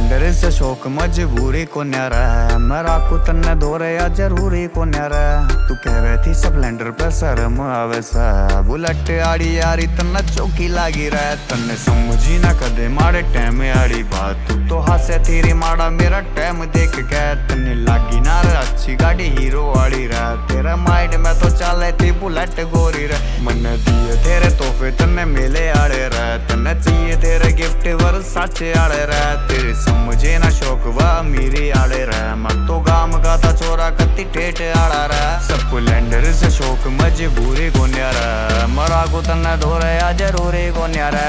Splendor से शौक मजबूरी को न्यारा है, मेरा को तन्ने दौरे या जरूरी को न्यारा है। तू कहवे थी स्प्लेंडर पे शर्म आवे सा, बुलेट आड़ी यारी तन्ने चौकी लागी रहा, तन्ने समझी ना कदे मारे टाइम आड़ी बात। तू तो हासे तेरी माड़ा मेरा टाइम देख के, तन्ने लागी ना रे अच्छी गाड़ी हीरो वाली रहा, तेरा माइंड में तो चले थी बुलेट गोरी रहा। मन दिए तेरे तोहफे तन्ने मेले आड़े रहा, तन्ने चाहिए तेरे गिफ्ट वर सच आड़े रहा, तेरे समझे ना शौक वा मेरी आड़े रहा। मैं तो गाम का था छोरा कत्ती ठेठ आड़ा रहा, स्प्लेंडर से शौक मजबूरी को न्यारा, मरा को तन्ने धोरे या जरूरी को न्यारा।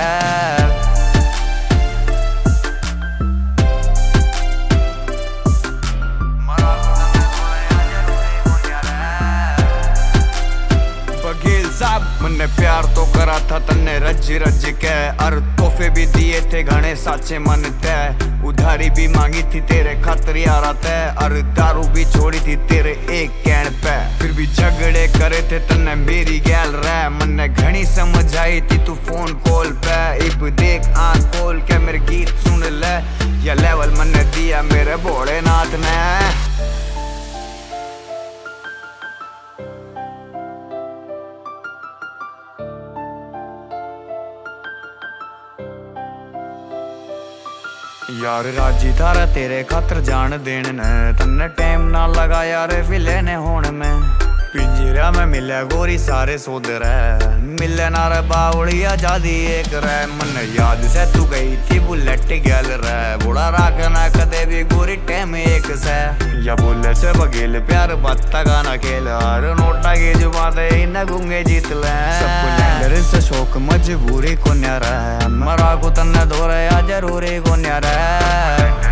मैंने प्यार तो करा था तन्ने रज रज के, और तोहफे भी दिए थे घने साचे मन ते, उधारी भी मांगी थी तेरे खातिर यारा ते, और दारू भी छोड़ी थी तेरे एक कहन पे। फिर भी झगड़े करे थे तन्ने मेरी गैल रह, मैंने घनी समझाई थी तू फोन कॉल पे। इब देख आंख खोल के मेरे गीत सुन ले, या लेवल मैंने दिया मेरे भोलेनाथ ने। यार राजी थारा तेरे खातर जान देन ने, तन्ने टाइम ना लगा यार विले ने होने में। पिंजरा में मिले गोरी सारे सोदर है, मिले ना रे बावड़ी आजादी एक रह। मन याद से तू गई थी बुलेट गैल रह, बुढ़ा राखना कदे भी गोरी टाइम एक से, या बोले से बगेल प्यार बत्ता गाना खेल, और नोटा के जुबा दे न गूंगे जीत ले। स्प्लेंडर से शौक मजबूरी को न्यारा है, मरा को तन्ने धोरे या जरूरी को न्यारा है।